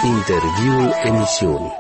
Interviul emisiunii.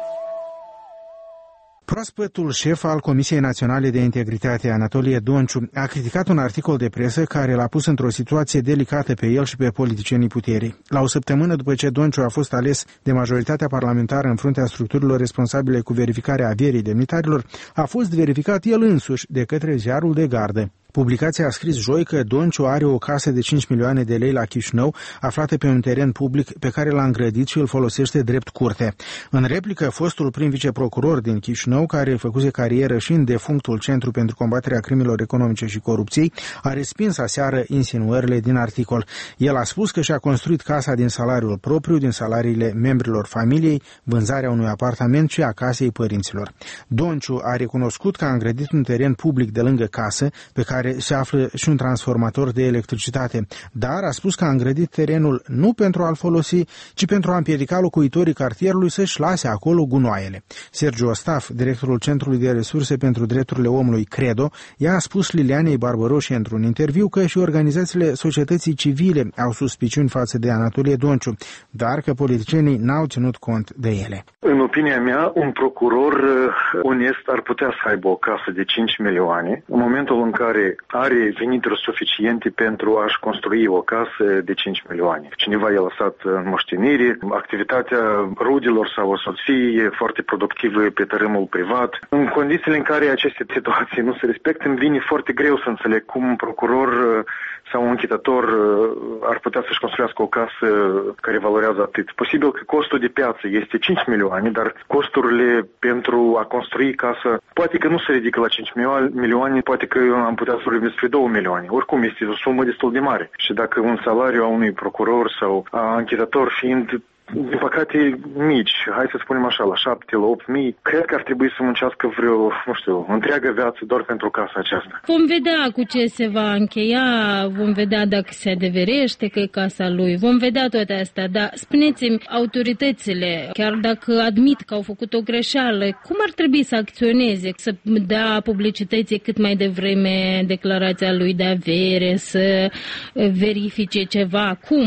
Proaspătul șef al Comisiei Naționale de Integritate, Anatolie Donciu, a criticat un articol de presă care l-a pus într-o situație delicată pe el și pe politicienii puterii. La o săptămână după ce Donciu a fost ales de majoritatea parlamentară în fruntea structurilor responsabile cu verificarea averii demnitarilor, a fost verificat el însuși de către ziarul de gardă. Publicația a scris joi că Donciu are o casă de 5 milioane de lei la Chișinău, aflată pe un teren public pe care l-a îngrădit și îl folosește drept curte. În replică, fostul prim viceprocuror din Chișinău, care făcuse carieră și în defunctul Centru pentru combaterea crimelor economice și corupției, a respins aseară insinuările din articol. El a spus că și-a construit casa din salariul propriu, din salariile membrilor familiei, vânzarea unui apartament și a casei părinților. Donciu a recunoscut că a îngrădit un teren public de lângă casă, pe care se află și un transformator de electricitate, dar a spus că a îngrădit terenul nu pentru a-l folosi, ci pentru a împiedica locuitorii cartierului să-și lase acolo gunoaiele. Sergiu Ostaf, directorul Centrului de Resurse pentru Drepturile Omului, CREDO, i-a spus Lilianei Barbaroși într-un interviu că și organizațiile societății civile au suspiciuni față de Anatolie Donciu, dar că politicienii n-au ținut cont de ele. În opinia mea, un procuror onest ar putea să aibă o casă de 5 milioane în momentul în care are venituri suficiente pentru a-și construi o casă de 5 milioane. Cineva i-a lăsat în moștenire, activitatea rudilor sau o soție e foarte productivă pe tărâmul privat. În condițiile în care aceste situații nu se respectă, îmi vine foarte greu să înțeleg cum un procuror sau un închitător ar putea să-și construiască o casă care valorează atât. Posibil că costul de piață este 5 milioane, dar costurile pentru a construi casa poate că nu se ridică la 5 milioane, poate că am putea să vorbim despre 2 milioane. Oricum este o sumă destul de mare. Și dacă un salariu a unui procuror sau a închitător fiind din păcate mici, hai să spunem așa, la 7, la 8 mii, cred că ar trebui să muncească vreo, nu știu, întreagă viață doar pentru casa aceasta. Vom vedea cu ce se va încheia, vom vedea dacă se adeverește că e casa lui, vom vedea toate astea, dar spuneți-mi, autoritățile, chiar dacă admit că au făcut o greșeală, cum ar trebui să acționeze, să dea publicității cât mai devreme declarația lui de avere, să verifice ceva, cum?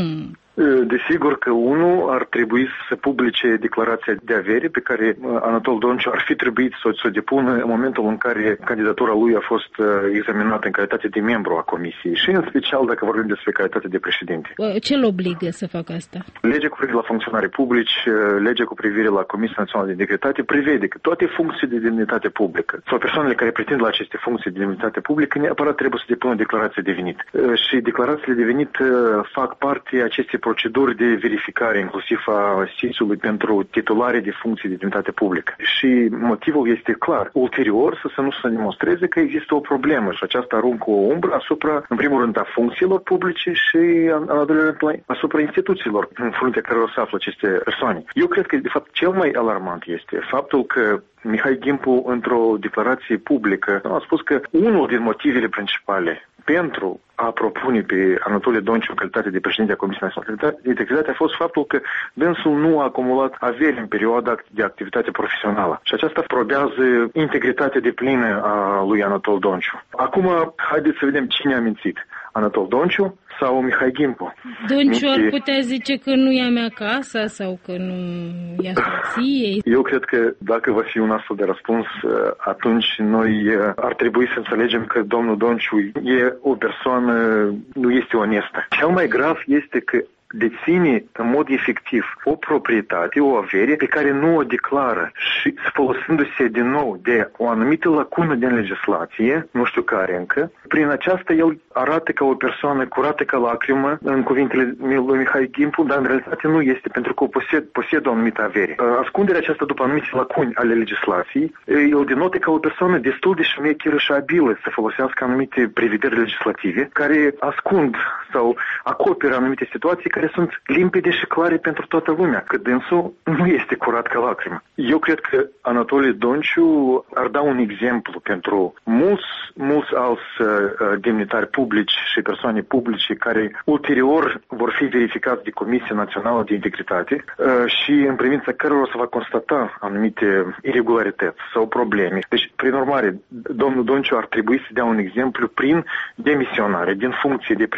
Desigur că unul ar trebui să publice declarația de avere pe care Anatol Donciu ar fi trebuit să o depună în momentul în care candidatura lui a fost examinată în calitate de membru a comisiei și în special dacă vorbim despre calitate de președinte. Ce îl obligă să facă asta? Legea cu privire la funcționarii publici, legea cu privire la Comisia Națională de Integritate prevede că toate funcții de demnitate publică sau persoanele care pretind la aceste funcții de demnitate publică neapărat trebuie să depună declarație de venit. Și declarațiile de venit fac parte acestei proceduri de verificare, inclusiv a SIS-ului pentru titulare de funcții de demnitate publică. Și motivul este clar. Ulterior, să nu se demonstreze că există o problemă și aceasta aruncă o umbră asupra, în primul rând, a funcțiilor publice și, în al doilea rând, asupra instituțiilor în fruntea care o să află aceste persoane. Eu cred că, de fapt, cel mai alarmant este faptul că Mihai Gimpu, într-o declarație publică, a spus că unul din motivele principale pentru a propune pe Anatolie Donciu în calitate de președinte a Comisiei Naționale de Integritate a fost faptul că dânsul nu a acumulat averi în perioada de activitate profesională. Și aceasta probează integritatea deplină a lui Anatol Donciu. Acum, haideți să vedem cine a mințit. Anatol Donciu sau Mihai Gimpu? Donciu ar putea zice că nu e a mea casa sau că nu e a soției. Eu cred că dacă va fi un astfel de răspuns, atunci noi ar trebui să înțelegem că domnul Donciu e o persoană, nu este onestă. Cel mai grav este că deține în mod efectiv o proprietate, o avere pe care nu o declară și folosindu-se din nou de o anumită lacună din legislație, nu știu care încă, prin aceasta el arată ca o persoană curată ca lacrimă în cuvintele lui Mihai Gimpu, dar în realitate nu este, pentru că posedă o anumită avere. Ascunderea aceasta după anumite lacuni ale legislației, el denotă ca o persoană destul de șmecheră și abilă să folosească anumite prevederi legislative care ascund sau acoperă anumite situații care sunt limpede și clare pentru toată lumea, că dânsul nu este curat ca lacrimă. Eu cred că Anatolie Donciu ar da un exemplu pentru mulți alți demnitari publici și persoane publice care ulterior vor fi verificați de Comisia Națională de Integritate și în privința cărora se va constata anumite irregularități sau probleme. Deci, prin urmare, domnul Donciu ar trebui să dea un exemplu prin demisionare din funcție de președinte Comisiei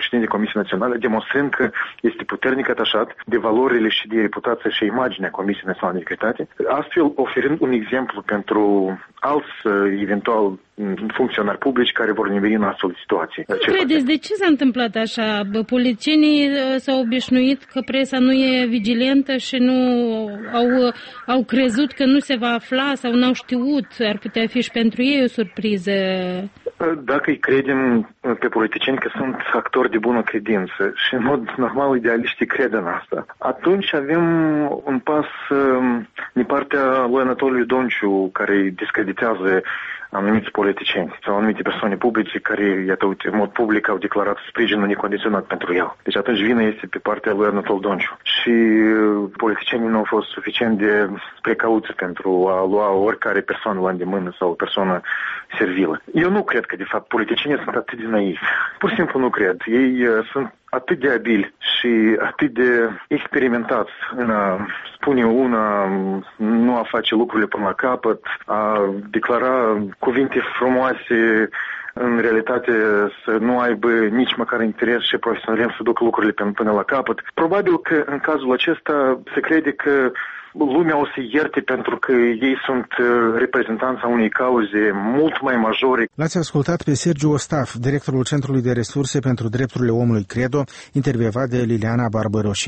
Comisiei Naționale, demonstrând că este puternic atașat de valorile și de reputația și imaginea Comisiei Naționale de Integritate, astfel oferind un exemplu pentru alți, eventual, funcționari publici care vor nimeri în astfel de situații. Credeți, de ce s-a întâmplat așa? Politicienii s-au obișnuit că presa nu e vigilentă și nu au crezut că nu se va afla sau n-au știut, ar putea fi și pentru ei o surpriză. Dacă îi credem pe politicieni că sunt actori de bună credință și în mod normal idealiștii cred în asta, atunci avem un pas din partea lui Anatoliu Donciu care discreditează anumiți politicieni sau anumite persoane publice care, iată, uite, în mod public au declarat sprijinul necondiționat pentru el. Deci atunci vina este pe partea lui Anatol Donciu. Și politicienii nu au fost suficient de precauți pentru a lua oricare persoană la îndemână sau o persoană servilă. Eu nu cred că, de fapt, politicienii sunt atât de naivi. Pur și simplu nu cred. Ei sunt atât de abili și atât de experimentați în a spune una, nu a face lucrurile până la capăt, a declara cuvinte frumoase, în realitate să nu aibă nici măcar interes și profesionalism să ducă lucrurile până la capăt. Probabil că în cazul acesta se crede că lumea o să ierte pentru că ei sunt reprezentanța unei cauze mult mai majore. L-ați ascultat pe Sergiu Ostaf, directorul Centrului de Resurse pentru Drepturile Omului CREDO, intervievat de Liliana Barbăroși.